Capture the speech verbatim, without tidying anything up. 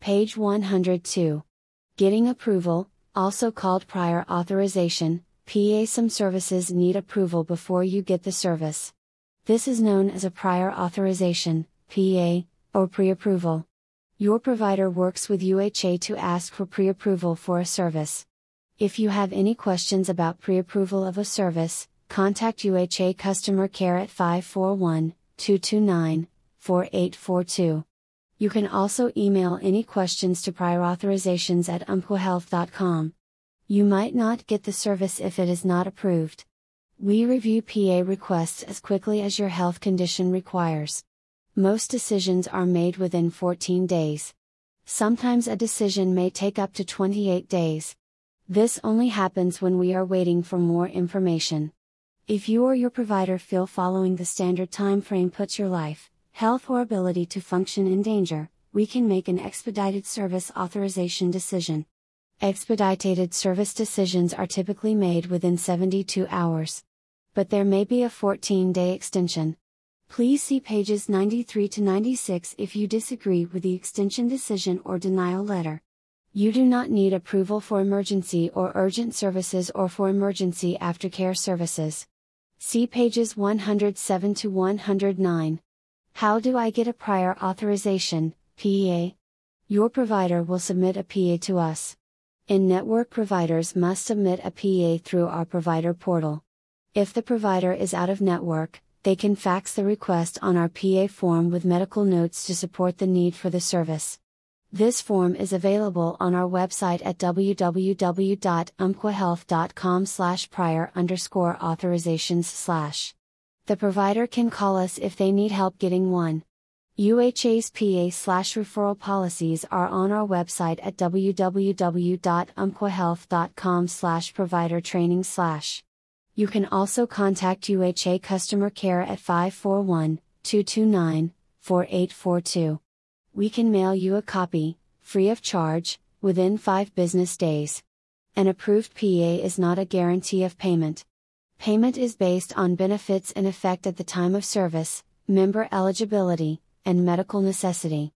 Page one hundred two. Getting approval, also called prior authorization, P A. Some services need approval before you get the service. This is known as a prior authorization, P A, or pre-approval. Your provider works with U H A to ask for pre-approval for a service. If you have any questions about pre-approval of a service, contact U H A Customer Care at five four one, two two nine, four eight four two. You can also email any questions to prior authorizations at umpqua health dot com. You might not get the service if it is not approved. We review P A requests as quickly as your health condition requires. Most decisions are made within fourteen days. Sometimes a decision may take up to twenty-eight days. This only happens when we are waiting for more information. If you or your provider feel following the standard time frame puts your life, health or ability to function in danger, we can make an expedited service authorization decision. Expedited service decisions are typically made within seventy-two hours. But there may be a fourteen-day extension. Please see pages ninety-three to ninety-six if you disagree with the extension decision or denial letter. You do not need approval for emergency or urgent services or for emergency aftercare services. See pages one hundred seven to one hundred nine. How do I get a prior authorization, P A? Your provider will submit a P A to us. In-network providers must submit a P A through our provider portal. If the provider is out of network, they can fax the request on our P A form with medical notes to support the need for the service. This form is available on our website at w w w dot umpqua health dot com slash prior underscore authorizations slash. The provider can call us if they need help getting one. U H A's P A slash referral policies are on our website at w w w dot umpqua health dot com slash provider training slash. You can also contact U H A Customer Care at five four one, two two nine, four eight four two. We can mail you a copy, free of charge, within five business days. An approved P A is not a guarantee of payment. Payment is based on benefits in effect at the time of service, member eligibility, and medical necessity.